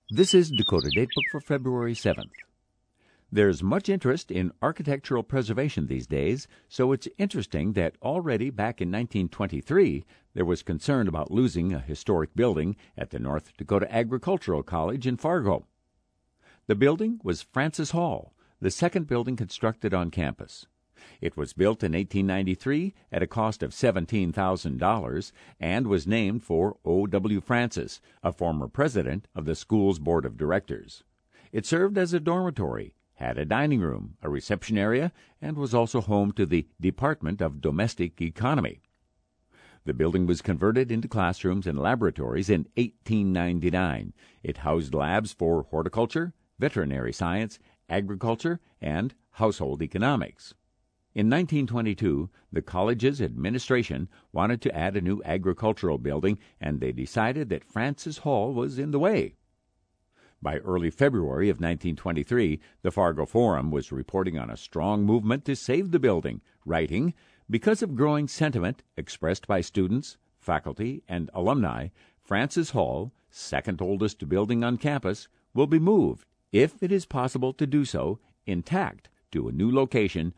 This is Dakota Datebook for February 7th. There's much interest in architectural preservation these days, so it's interesting that already back in 1923 there was concern about losing a historic building at the North Dakota Agricultural College in Fargo. The building was Francis Hall, the second building constructed on campus. It was built in 1893 at a cost of $17,000 and was named for O.W. Francis, a former president of the school's board of directors. It served as a dormitory, had a dining room, a reception area, and was also home to the Department of Domestic Economy. The building was converted into classrooms and laboratories in 1899. It housed labs for horticulture, veterinary science, agriculture, and household economics. In 1922, the college's administration wanted to add a new agricultural building, and they decided that Francis Hall was in the way. By early February of 1923, the Fargo Forum was reporting on a strong movement to save the building, writing, "Because of growing sentiment expressed by students, faculty, and alumni, Francis Hall, second oldest building on campus, will be moved, if it is possible to do so, intact to a new location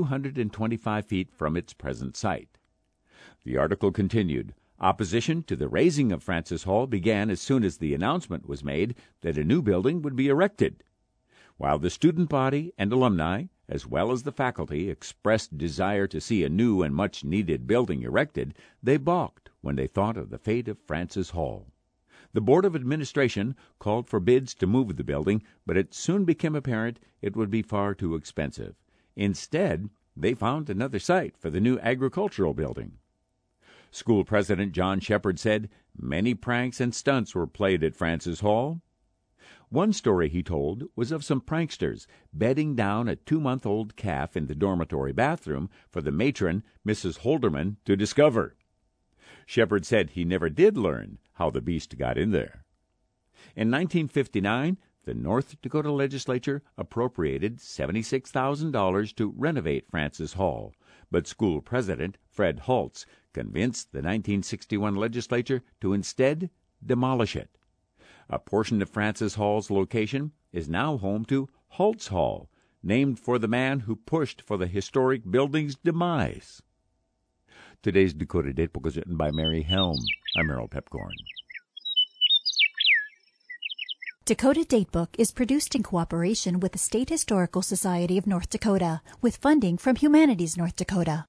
225 feet from its present site." The article continued, "Opposition to the raising of Francis Hall began as soon as the announcement was made that a new building would be erected. While the student body and alumni, as well as the faculty, expressed desire to see a new and much-needed building erected, they balked when they thought of the fate of Francis Hall. The Board of Administration called for bids to move the building, but it soon became apparent it would be far too expensive. Instead, they found another site for the new agricultural building. School President John Shepard said many pranks and stunts were played at Francis Hall. One story he told was of some pranksters bedding down a 2-month-old calf in the dormitory bathroom for the matron, Mrs. Holderman, to discover. Shepard said he never did learn how the beast got in there. In 1959, the North Dakota legislature appropriated $76,000 to renovate Francis Hall, but school president Fred Holtz convinced the 1961 legislature to instead demolish it. A portion of Francis Hall's location is now home to Holtz Hall, named for the man who pushed for the historic building's demise. Today's Dakota Datebook is written by Mary Helm. I'm Merrill Pepcorn. Dakota Datebook is produced in cooperation with the State Historical Society of North Dakota, with funding from Humanities North Dakota.